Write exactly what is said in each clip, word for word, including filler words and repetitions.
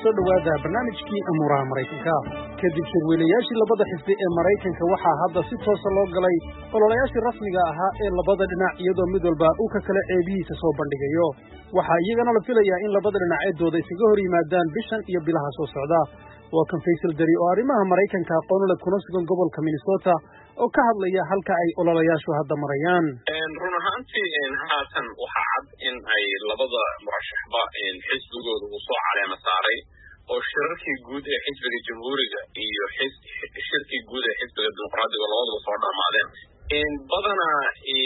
soo dhawaada barnaamijkii amuuraha Mareykanka kadib shirweynayaashii labada xisbi ee Mareykanka waxaa hadda si toos ah loo galay ololayaashii rasmiga ahaa ee labada dhinac iyadoo mid walba uu ka kala ceebihiisa soo bandhigayo waxa iyagana la filayaa in labada dhinac ay dooda isaga hor yimaadaan bishan iyo bilaha soo socda waa kan Faisal Dari oo arrimaha Mareykanka aqoon u leh kuna sugan gobolka Minnesota oo ka hadlaya halka ay ololayaashu hadda marayaan run ahaantii haatan waxaa cad in ay labada murashaxba xisbigooda uu soo caleema saaray oo shirarkii guud ee xisbiga jamhuuriga iyo shirkii guud ee xisbiga dimuqraadiga labadaba soo dhammaadeen badanaa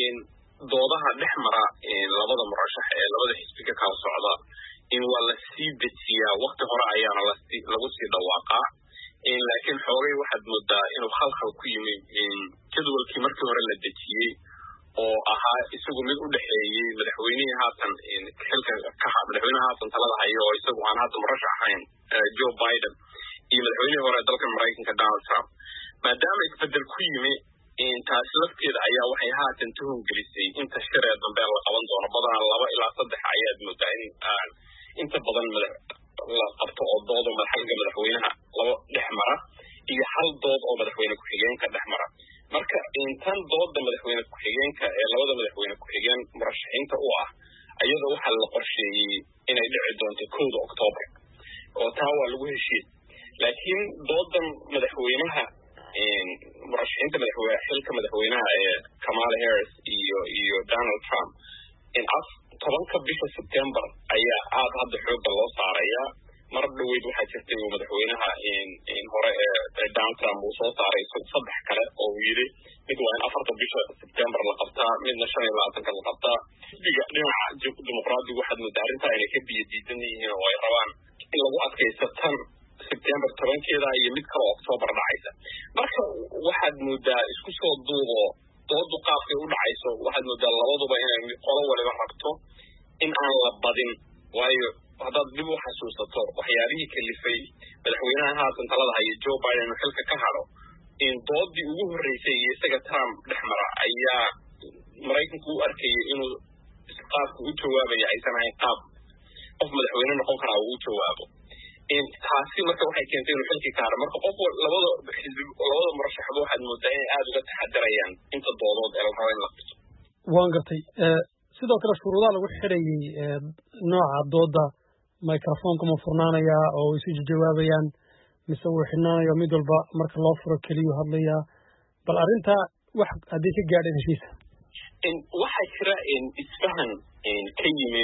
doodaha dhex mara labada murashax ee labada xisbi ka kala socda in waa la sii dejiyaa waqti hore ayaana lagu sii dhawaaqaa laakiin xoogay waxaad moodaa inuu khalkhal ku yimi jadwalkii markii hore la dejiyey oo ahaa isagu mid u dhexeeyey madaxweynihii haatan xilka ka madaxweynaha haatan talada hayo oo isagu aan hadda murashax ahayn Joe Biden iyo madaxweynihii hore dalka Mareykanka Donald Trump maadaama isbedel ku yimi taas lafteeda ayaa waxay haatan tuhun gelisay inta shir ee dambe la qaban doono badanaa laba ilaa saddex ayaad moodaa in inta badan la qabto oo doodo madaxweynaha madaxweynaha laba dhex mara iyo hal dood oo madaxweyne ku-xigeenka dhex mara marka intan dooda madaxweyne ku-xigeenka ee labada madaxweyne ku-xigeen murashaxiinta u ah ayada waxaa la qorsheeyey inay dhici doonto kowda Oktoobar oo taa waa lagu heshiiyey laakiin doodan madaxweynaha murashaxiinta madaxweyne xilka madaxweynaha ee Kamala Harris iyo iyo Donald Trump in af tobanka bisha September ayaa aad hadda xoogga loo saarayaa mar dhaweyd waxaa jirtay uu madaxweynaha hore ee Donald Trump uu soo saaray saddex kale oo uu yidhi mid waa in afarta bisha September la qabtaa midna shan iyo labaatanka la qabtaa xisbiga dhinaca dimuqraadigu waxaad moodaa arrintaa inay ka biyo diidan yihiin oo ay rabaan in lagu adkaysto tan September tobankeeda iyo mid kale Oktoobar dhacaysa marka waxaad moodaa isku soo duubo doodu qaabkay u dhacayso waxaad moodaa labaduba inay qolo waliba rabto in aan la badin waayo haddaad dib u xasuusato waxyaabihii kalifay madaxweynaha haatan talada haya Joe Biden uu xilka ka hado in doodii ugu horreysay iyo isaga Trump dhex mara ayaa Mareykanku u arkayay inuu qaabka u jawaabaya aysan ahayn qaab qof madaxweyne noqon karaa uu u jawaabo taasi marka waxay keentay inuu xilkii ka haro marka qof labada xisbi labada murashaxba waxaad moodaa inay aada uga taxadarayaan inta doodood ee la rabo in la qabto waan gartay sidoo kale shuruudaha lagu xidhayay nooca dooda microfonka ma furnaanayaa oo isu jawaabayaan mise wuu xidhnaanayo mid walba marka loo furo keliyu hadlayaa bal arrintaa wax haddii ka gaadheen heshiisa waxaa jira isfahan ka yimi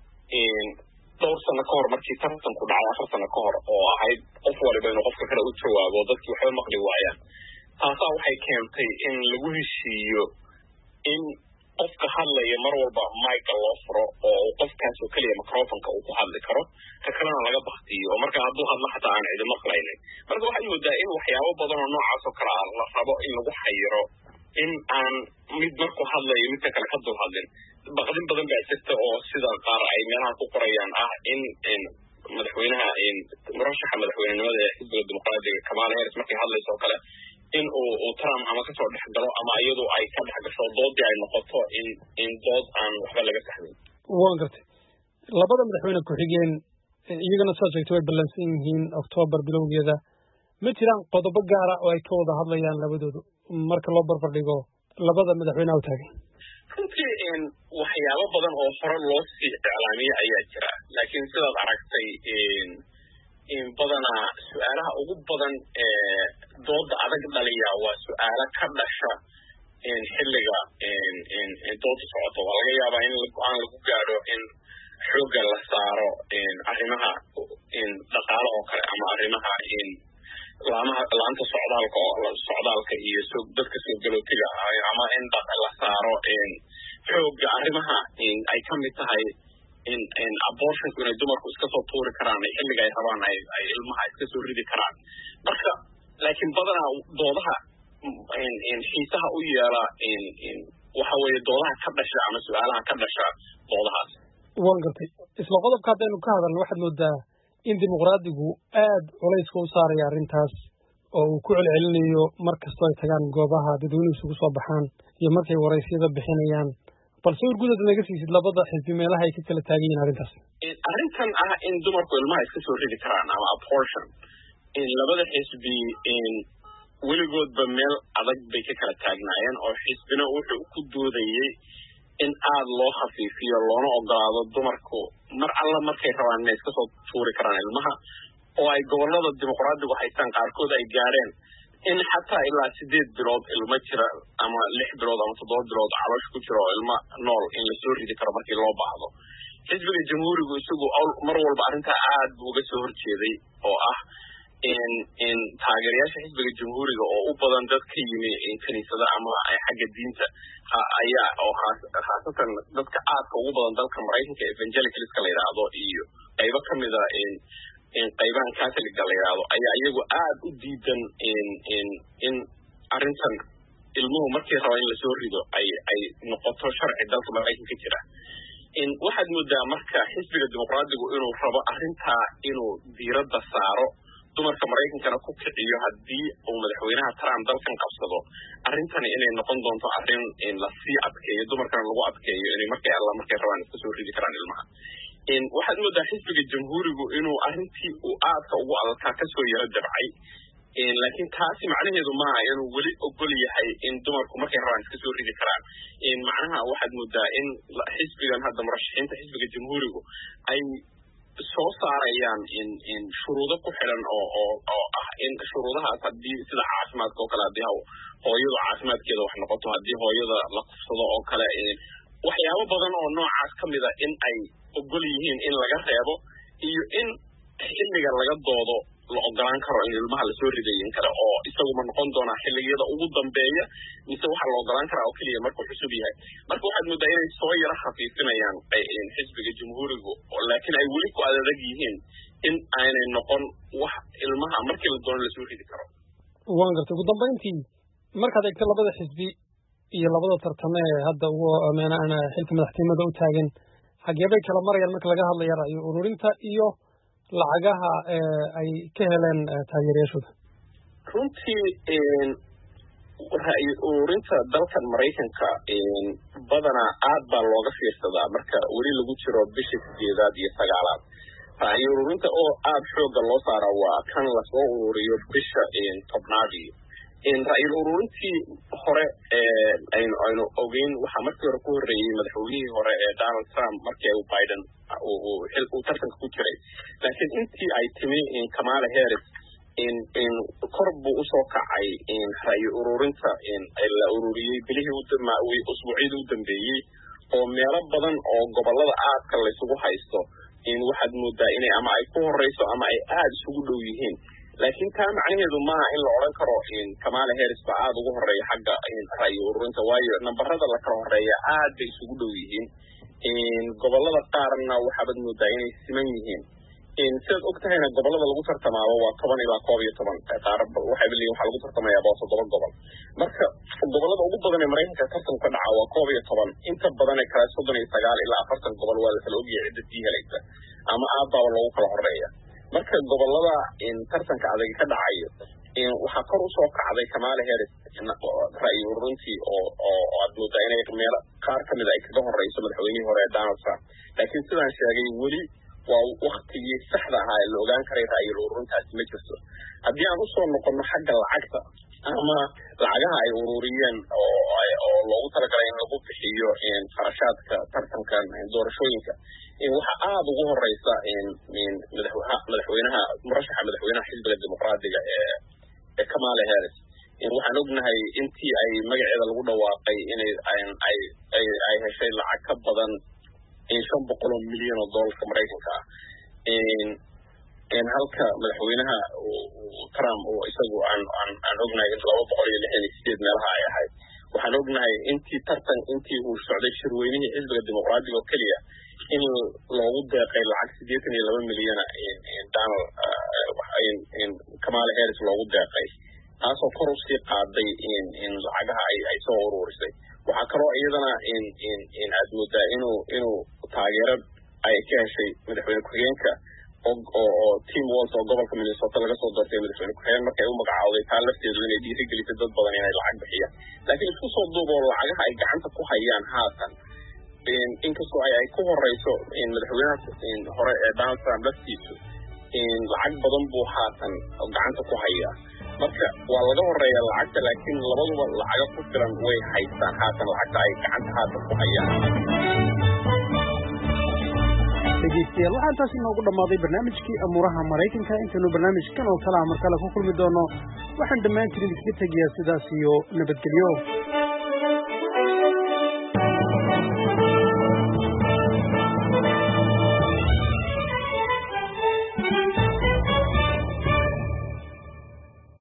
dhowr sano ka hor markii tartanku dhacay afar sano ka hor oo ahayd qof waliba inuu qofka kale u jawaabo dadkii waxba maqli waayaan taasaa waxay keentay in lagu heshiiyo in qofka hadlaya mar walba micka loo furo oo qofkaas oo kaliya microfonka uu ku hadli karo ka kalena laga baktiyo oo marka hadduu hadlo xataa aan cidi maqlaynin marka waxaad moodaa in waxyaabo badan oo noocaas oo kale ah la rabo in lagu xayiro in aan mid markuu hadlayo midka kale ka dul hadlin baqdin badan baa jirta oo sida qaar ay meelaha ku qorayaan ah in madaxweynaha murashaxa madaxweynenimada ee xisbiga dimuqraadiga Kamala Harris markay hadlayso oo kale in uu uu Trump ama ka soo dhex galo ama iyadu ay ka dhex gasho doodii ay noqoto in in dood aan waxba laga saxmin waan gartay labada madaxweyne ku-xigeen iyagana soo sheegtay way ballansan yihiin October bilowgeeda ma jiraan qodobo gaara oo ay ka wada hadlayaan labadoodu marka loo barbar dhigo labada madaxweynaha u taagan runtii waxyaabo badan oo hore loo sii iclaamiyey ayaa jira laakiin sidaad aragtay badanaa su-aalaha ugu badan ee dooda adag dhaliya waa su-aalo ka dhasha xilliga dooda socoto waa laga yaabaa in go-aan lagu gaadho in xoogga la saaro arrimaha dhaqaale oo kale ama arrimaha laamaha laanta socdaalka oo socdaalka iyo dadka soo galootiga ama in la saaro xoogga arrimaha ay ka mid tahay in in abortionku inay dumarku iska soo tuuri karaan xilliga ay rabaan ay ay ilmaha iska soo ridi karaan marka laakiin badanaa doodaha in xiisaha u yeela in in waxa weeye doodaha ka dhasha ama su-aalaha ka dhasha doodahaas waan gartay isla qodobka haddaynu ka hadalno waxaad moodaa in dimuqraadigu aad culayska u saaraya arrintaas oo uu ku celcelinayo mar kastoo ay tagaan goobaha dadweynuhu isugu soo baxaan iyo markay waraysyada bixinayaan balse urgudad naga siisid labada xisbi meelaha ay ka kala taagan yihiin arrintaas arrintan ah in dumarku ilmaha iska soo ridi karaan ama abortion in labada xisbi in weligoodba meel adag bay ka kala taagnaayeen oo xisbina wuxuu ku doodayey in aad loo khafiifiyo loona ogolaado dumarku mar alla markay rabaan inay iska soo tuuri karaan ilmaha oo ay gobollada dimuqraadigu haystaan qaarkood ay gaareen in xataa ilaa sideed bilood ilmo jira ama lix bilood ama toddoba bilood caloosha ku jira oo ilmo nool in lasoo ridi karo markii loo baahdo xisbiga jamhuurigu isagu mar walba arrintaa aad buu uga soo horjeeday oo ah in in taageerayaasha xisbiga jamhuuriga oo u badan dad ka yimi kaniisada ama xagga diinta ayaa oo khaasatan dadka aadka ugu badan dalka maraykanka evangelicalska la yidhaahdo iyo qaybo ka mida in in qaybahan catholiga la yidhaahdo ayaa iyagu aad u diidan in in in arrintan ilmuhu markii raba in lasoo rido ay ay noqoto sharci dalka maraykanka jira in waxaad moodaa marka xisbiga dimuqraadigu inuu rabo arrintaa inuu diiradda saaro dumarka maraykankana ku kiciyo haddii uu madaxweynaha Trump dalkan qabsado arrintani inay noqon doonto arrin in la sii adkeeyo dumarkana lagu adkeeyo inay markay alla markay rabaan iska soo ridi karaan ilmaha in waxaad moodaa xisbiga jamhuurigu inuu arrintii uu aadka ugu adadkaa kasoo yaro dabcay laakiin taasi macnaheedu maaha inuu weli ogol yahay in dumarku markay rabaan iska soo ridi karaan in macnaha waxaad moodaa in xisbigan hadda murashaxiinta xisbiga jamhuurigu ay soo saarayaan in in shuruudo ku xiran oo oo oo ah in shuruudahaas haddii sida caafimaadka oo kale haddii hooyadu caafimaadkeeda wax noqoto haddii hooyada la kufsado oo kale waxyaabo badan oo noocaas ka mida in ay ogol yihiin in laga reebo iyo in xilliga laga doodo la ogolaan karo in ilmaha lasoo ridayin karo oo isaguma noqon doonaa xilligiyada ugu dambeeya mise waxaa la ogolaan karaa oo keliya markuu cusub yahay marka waxaad moodaa inay soo yaro khafiifinayaan xisbiga jamhuurigu laakiin ay weli ku adag yihiin in aanay noqon wax ilmaha markii la doono lasoo ridi karo waan gartay ugu dambayntii markaad eegto labada xisbi iyo labada tartame ee hadda ugu ameenana xilka madaxtinimada u taagan xagee bay kala marayaan marka laga hadlayo ra'yi ururinta iyo lacagaha ay ka heleen taageerayaashooda runtii ra'yi ururinta dalkan maraykanka badanaa aad baa looga fiirsadaa marka weli lagu jiro bisha sideedaad iyo sagaalaad ra'yi ururinta oo aad xooga loo saara waa kan lasoo ururiyo bisha tobnaadii ra'yi ururintii hore aynu aynu ogeyn waxaa markii hore ku horreeyey madaxweynihii hore ee Donald Trump markii uu Biden uu xil uu tartanka ku jiray laakiin intii ay timi in Kamala Harris in in kor buu usoo kacay in ra'yi ururinta in la ururiyey bilihii u dambeeyey usbuucii u dambeeyey oo meelo badan oo gobolada aadka la isugu haysto in waxaad moodaa inay ama ay ku horeyso ama ay aad isugu dhow yihiin laakiin taa macnaheedu maaha in la odhan karo in Kamala Harris baa aad ugu horeeya xagga in ra'yi ururinta waayo nambarada la kala horeeya aad bay isugu dhow yihiin in gobolada qaarna waxaad moodaa inay siman yihiin in sidaad og tahayna gobolada lagu tartamaabo waa toban ilaa koob iyo toban qaar waxay leeyihiin waxaa lagu tartamayaa boqol toddoba gobol marka gobolada ugu badan ee maraykanka tartanku ka dhaca waa koob iyo toban inta badan ee kale soddon iyo sagaal ilaa afartan gobol waa la kala ogyahay cidda sii helaysa ama aadbaaba lagu kala horeeya marka gobolada in tartanka adag ka dhacayo in waxa kor u soo kacday Kamala Harris ra'yi ururintii oo oo aad moodaa inay meelo qaar ka mid ay kaga horeyso madaxweynihii hore Donald Trump laakiin sidaan sheegay weli waa waqtigii saxda ahaa ee la ogaan karay ra'yi ururintaasi ma jirto haddii aan usoo noqono xagga lacagta ama lacagaha ay ururiyeen oo oo loogu talagalay in lagu bixiyo in kharashaadka tartankan doorashooyinka in waxa aad ugu horeysa in in madaxweynaha murashaxa madaxweynaha xisbiga dimuqraadiga ee ee Kamala Harris in waxaan ognahay intii ay magaceeda lagu dhawaaqay inay ay ay ay heshay lacag ka badan in shan boqol oo milyan oo doolarka maraykanka ah in in halka madaxweynaha Trump oo isagu aan aan aan ognahay in laba boqol iyo lixdan iyo sideed meelaha ay ahayd waxaan ognahay intii tartan intii uu socday shirweynihii xisbiga dimuqraadiga oo keliya in loogu deeqay lacag siddeetan iyo laba milyan in Donald in in Kamala Harris loogu deeqay taasoo kor usii qaaday in in lacagaha ay ay soo ururisay waxaa kaloo iyadana in in in aad moodaa inuu inuu taageero ay ka heshay madaxweyne ku-xigeenka oo oo Tim Walz oo gobolka Minnesota laga soo doortay madaxweyne ku-xigeen markay u magacaawday taa lafteedu inay dhiirigelisay dad badan inay lacag bixiyaan laakiin isku soo duuboo lacagaha ay gacanta ku hayaan haatan inkastoo ay ay ku horeyso madaxweynaha hore ee Donald Trump laftiisu lacag badan buu haatan gacanta ku hayaa marka waa laga horeeya lacagta laakiin labaduba lacaga ku filan way haystaan haatan lacagta ay gacanta haatan ku hayaan dhegeystayaal waxaa intaas inoogu dhammaaday barnaamijkii amuuraha maraykanka intaynu barnaamijkan oo kale ah mar kale ku kulmi doono waxaan dhammaantiin idinkaga tegayaa sidaas iyo nabadgelyo